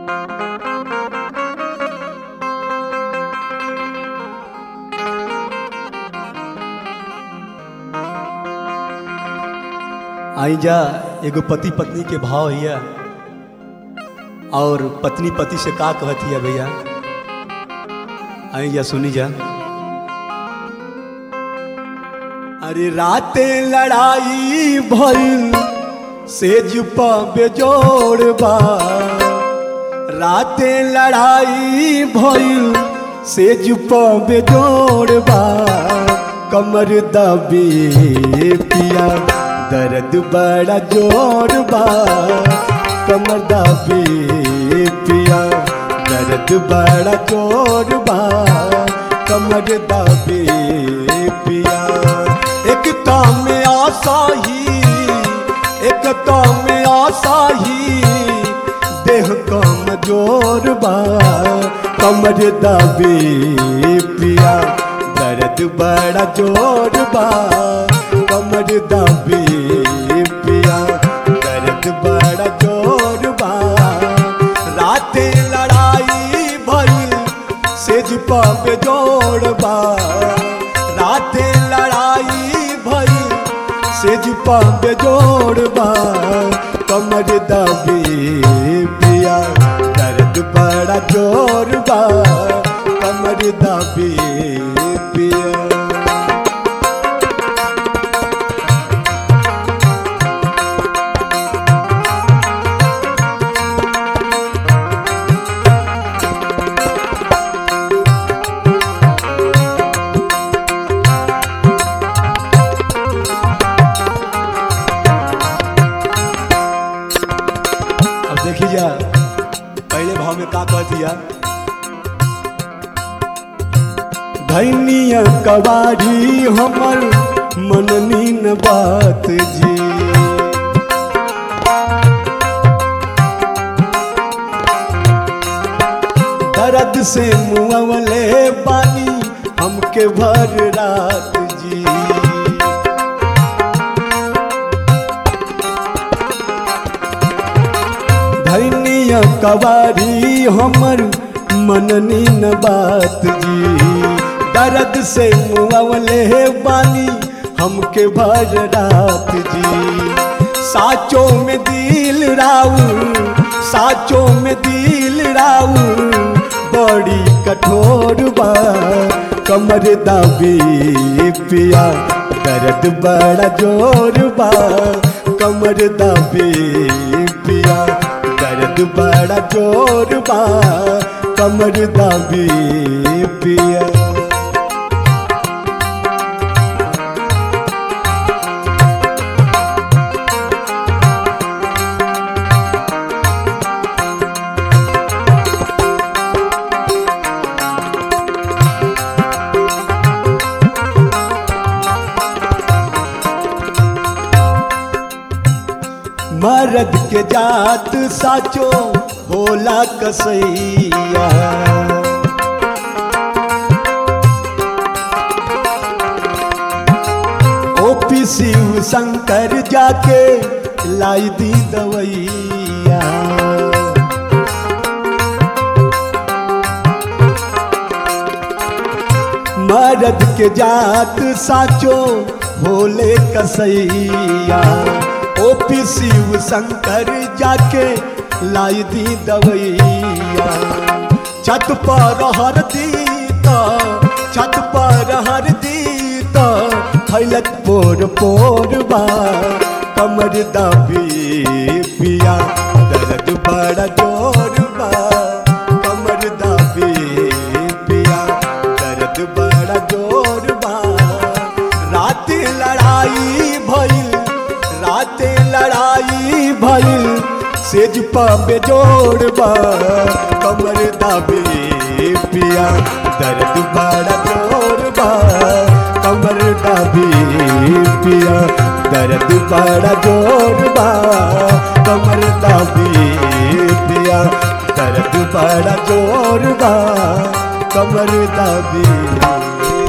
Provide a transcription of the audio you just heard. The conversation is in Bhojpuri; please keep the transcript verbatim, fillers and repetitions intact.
आई जा एगो पति पत्नी के भाव हिया और पत्नी पति से का कहत हिया भैया। आई जा सुनी जा। अरे राते लड़ाई भइल सेज पा बेजोड़ बा, राते लड़ाई भइल सेज पा बेजोड़ बा, कमर दबे पिया दर्द बड़ा जोर बा, कमर दबे पिया दर्द बड़ा जोर बा, कमर दबे पिया। एक काम में आशा ही, एक काम में आशा ही, देह कमजोर बा, कमर दबे पिया दर्द बड़ा जोर बा, कमर दबे पिया दर्द बड़ा जोर बा। राते लड़ाई भइल सेज पा बेजोड़ बा, राते लड़ाई भइल सेज पा बेजोड़ बा, कमर दबे पिया दर्द बड़ा जोर बा, कमर दबे पिया। देखी जा पहले भाव में का कह दिया। धैनिया कवाड़ी हमर मननी न बात जी, दर्द से मुआवले बानी हमके भर रात जी। धैनिया कवारी हमर मननी न बात जी, दर्द से मुआवले बानी हमके भर रात जी। साचों में दिल राउर, साचों में दिल राउर बड़ी कठोर बा, कमर दबे पिया दर्द बड़ा जोर बा, कमर दबे पिया दर्द बड़ा जोर बा, कमर दबे पिया। मर्द के जात साचो होला कसैया, ओपी शिव शंकर जाके लाई दी दवैया। मर्द के जात साचो होले कसैया, ओपी शिव शंकर जाके लाई दी दवैया। छत पर हर दीता, छत पर हर दीता, फैलत पोर पोर बा, कमर दबे पिया दर्द बड़ा जोर बा, कमर दबे पिया दर्द बड़ा जोर बा। रात लड़ाई भइल, राते लड़ाई भइल सेज पा बेजोड़ बा, कमर दबे पिया दर्द बड़ा जोर बा, कमर दबे पिया दर्द बड़ा जोर बा, कमर दबे पिया दर्द बड़ा जोर बा, कमर दबे।